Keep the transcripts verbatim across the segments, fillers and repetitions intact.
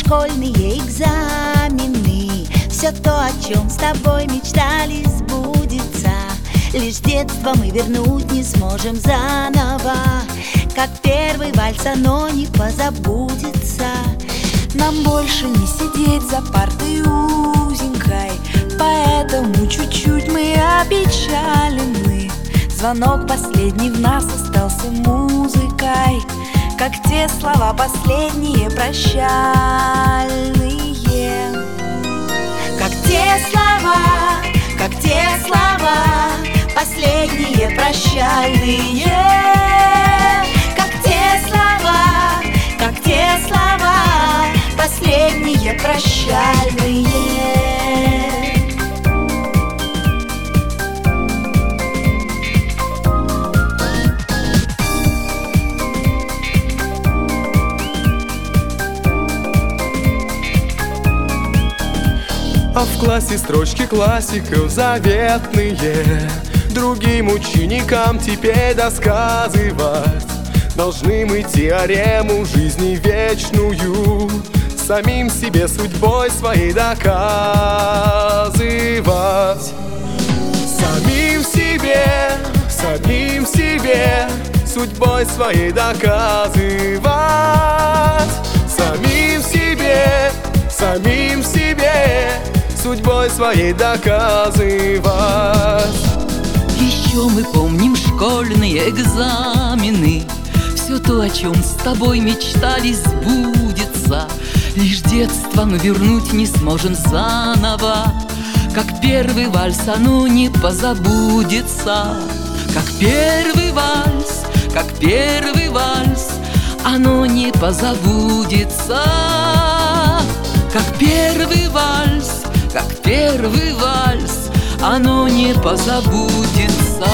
школьные экзамены. Все то, о чем с тобой мечтали, сбудется. Лишь детство мы вернуть не сможем заново. Как первый вальс, оно не позабудется. Нам больше не сидеть за партой узенькой, поэтому чуть-чуть мы опечалены. Звонок последний в нас остался музыкой, как те слова последние прощальные. Как те слова, как те слова последние прощальные. Как те слова, как те слова последние прощальные. А в классе строчки классиков заветные другим ученикам теперь досказывать. Должны мы теорему жизни вечную самим себе судьбой своей доказывать. Самим себе, самим себе судьбой своей доказывать. Самим себе, самим себе судьбой своей доказывать. Еще мы помним школьные экзамены. Все то, о чем с тобой мечтали, сбудется. Лишь детство мы вернуть не сможем заново. Как первый вальс, оно не позабудется. Как первый вальс, как первый вальс, оно не позабудется. Как первый вальс, как первый вальс, оно не позабудется.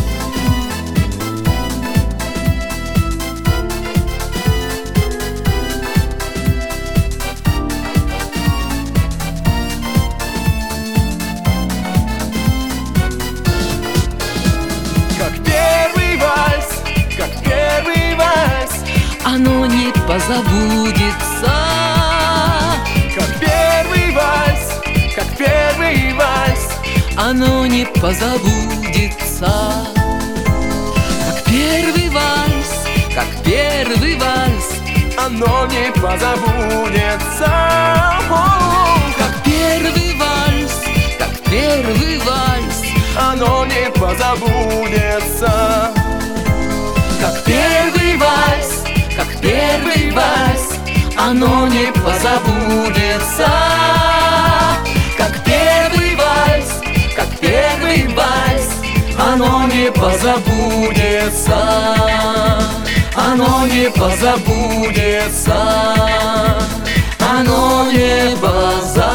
Как первый вальс, как первый вальс, оно не позабудется. Как первый вальс, как первый вальс, оно не позабудется. Как первый вальс, как первый вальс, оно не позабудется. Как первый вальс, как первый вальс, оно не позабудется. Как первый вальс, как первый вальс, оно не позабудется. Как первый вальс, как первый вальс, оно не позабудется. Оно не позабудется. Оно не позабудется.